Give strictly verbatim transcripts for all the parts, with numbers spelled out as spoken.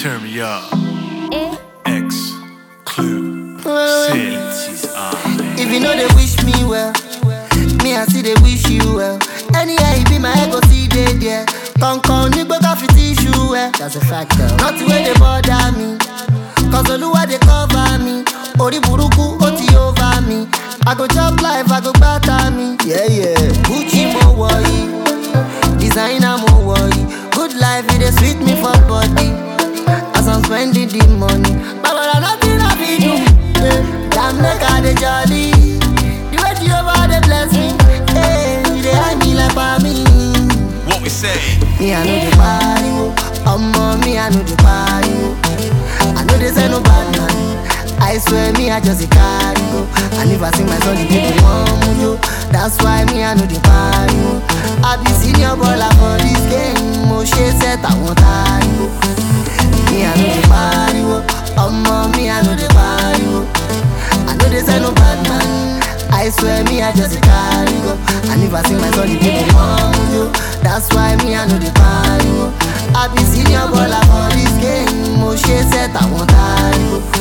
Turn me up. X, Clue, Cities on. If you know they wish me well, me I see they wish you well. Anyhow, you be my ego, see they there. Con con, nigga, coffee tissue well. That's a fact though. Not the way they bother me, cause Oluwa they cover me. Ori buruku, oti over me. I go chop life, I go batter me. Yeah, yeah. Gucci mo worry, designer mo worry. Good life, it is sweet me for body. As I'm spending the money, but I nothing I be do. Damn, make I the jolly. The way you over the bless me. Hey, they hide me like for me. What we say? Me I know the party, oh mommy I know the party, oh. I know they say no bad man. I swear me I just a carry go. And if I sing my song, the people want you. That's why me I know the party, oh. I be senior baller for this game. Mo she set I want party, oh. Me I know the party, oh mommy I know the party, oh. I know they say no bad man. I swear me I just a carry go. And if I sing my song, the people want you. That's why me I know the party, oh. I be senior baller for this game. Mo she set I want party, oh.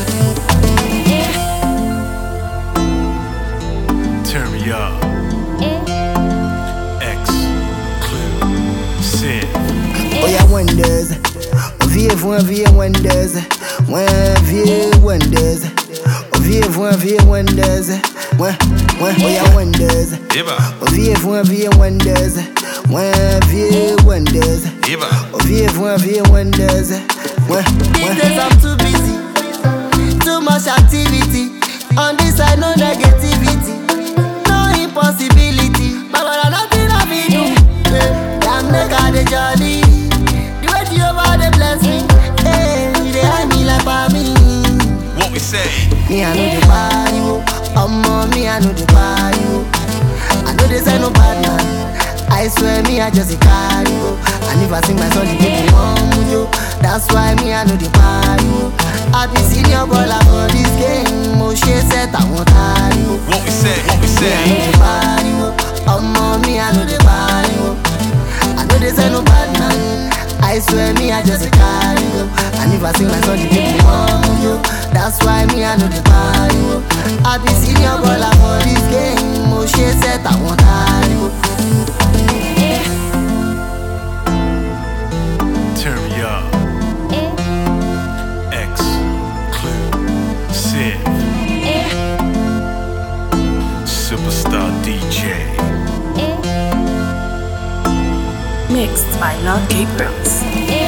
Turn me up. X, Clue, Sid. Oh yeah, wonders. Vieux voix, vieux wonders. Moi, vieux wonders. Oh vieux voix, vieux wonders. Moi, moi, oh yeah, wonders. Eba, Oh vieux voix, vieux wonders. Moi, vieux wonders. Eba. Oh vieux voix, vieux wonders. Moi, moi. These days I'm too busy. Too much activity. On this side, no negativity. No impossibility. But I nothing I be do. Damn, make I the jolly. The way you over the bless me. Hey, they hide me like for me. What we say? Me I know the party, oh mommy I know the party, oh. I know they say no bad man. I swear me I just a carry go. And if I sing my song, the people want you. That's why me I know the party, oh. I be senior baller for this game. Mo she set I want party, oh. What we say? What we Me I know say? the party, oh mommy I know the party, oh. I know they say no bad man. I swear me I just a carry go. And if I sing my song, the people want you. That's why me I know the party, oh. I be senior baller for this game. Mo she set I want party, oh. Turn me up. X, Clue, Sid. Superstar D J. Mixed by Lord Gabriels.